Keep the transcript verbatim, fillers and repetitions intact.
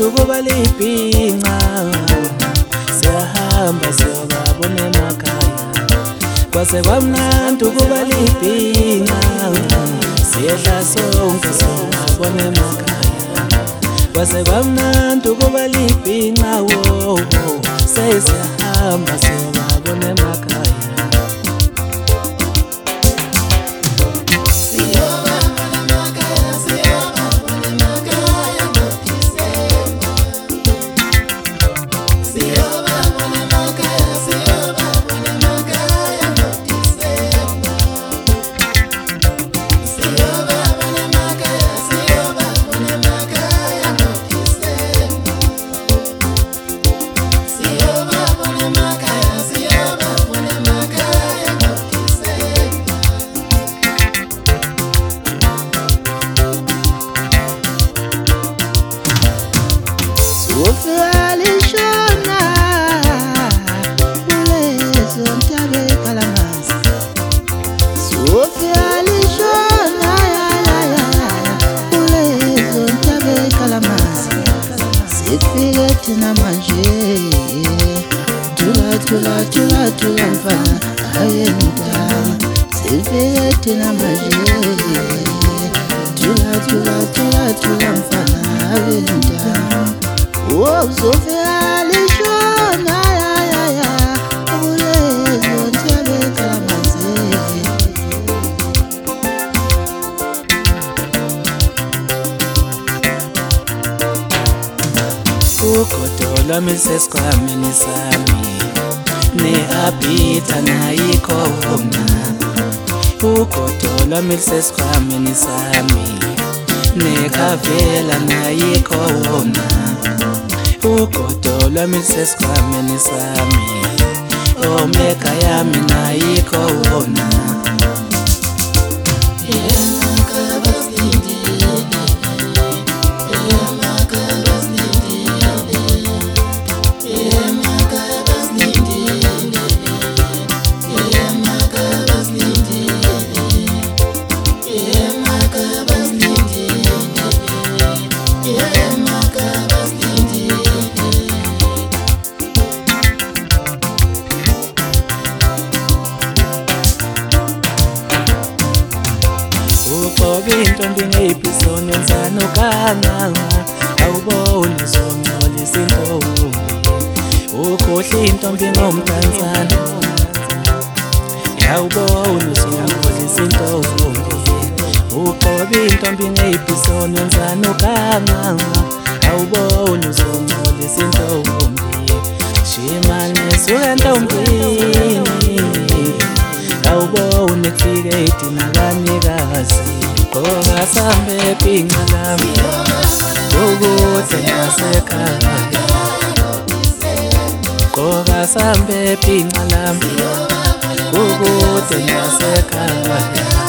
ukuba libhinqa, siyahamba siyobabona emakhaya. Kwase kwamnandi ukuba libhinqa, siyehla sonke siyobabona emakhaya. Kwase kwamnandi ukuba libhinqa, wo sesiyahamba siyobabona emakhaya. Tina manje, tula tula tula tula mfana aye mtama. Sifike tina manje, tula tula tula tula mfana aye mtama. Oh, Sofia lishona ya ya ya, ulezo ntiabe kalamanze. Ugodola miseskwamini sami, ne-abita nayikhona. Ugodola miseskwamini sami, nekavela nayikhona. Ugodola miseskwamini sami, omeka yami nayikhona. Intombi ngeyibhisoni yenzani ukanganga, awuboni uzongcolisa intombi. Ukhohle intombi ngomdantsane, awuboni uzongcolisa intombi. Uqobe intombi ngeyibhisoni yenzani ukanganga, awuboni uzongcolisa intombi. Shimane suka ntombini, awuboni kufike idina kanikazi. Qoka sambe bhinqa lami, ukuze ngasekhaya. Qoka sambe bhinqa lami, ukuze ngasekhaya.